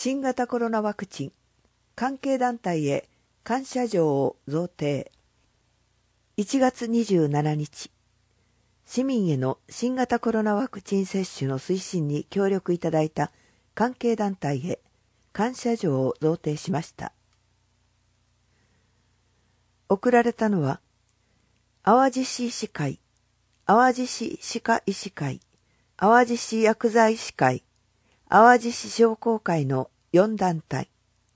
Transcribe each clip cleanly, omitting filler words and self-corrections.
新型コロナワクチン、関係団体へ感謝状を贈呈。1月27日、市民への新型コロナワクチン接種の推進に協力いただいた関係団体へ感謝状を贈呈しました。贈られたのは、淡路市医師会、淡路市歯科医師会、淡路市薬剤師会、淡路市商工会の4団体。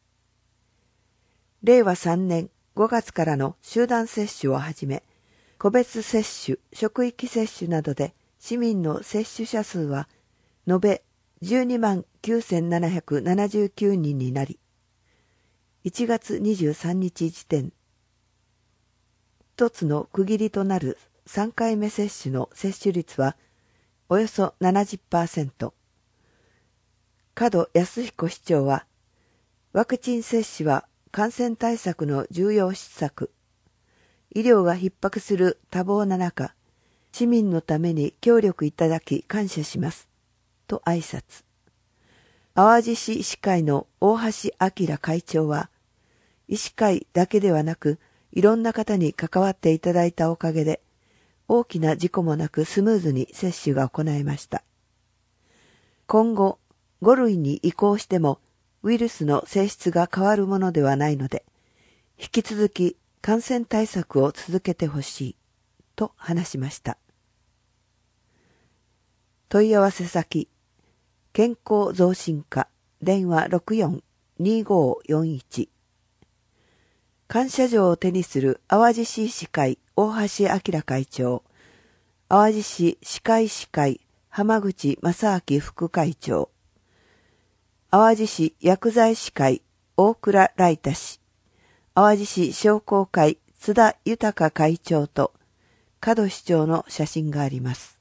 令和3年5月からの集団接種をはじめ、個別接種、職域接種などで市民の接種者数は延べ12万9779人になり、1月23日時点、一つの区切りとなる3回目接種の接種率はおよそ 70%。門康彦市長は、ワクチン接種は感染対策の重要施策。医療が逼迫する多忙な中、市民のために協力いただき感謝します。と挨拶。淡路市医師会の大橋明会長は、医師会だけではなく、いろんな方に関わっていただいたおかげで、大きな事故もなくスムーズに接種が行えました。今後、5類に移行しても、ウイルスの性質が変わるものではないので、引き続き感染対策を続けてほしい、と話しました。問い合わせ先、健康増進課、電話 64-2541。感謝状を手にする淡路市医師会大橋明会長、淡路市歯科医師会浜口正明副会長、淡路市薬剤師会大倉来太氏、淡路市商工会津田豊会長と門市長の写真があります。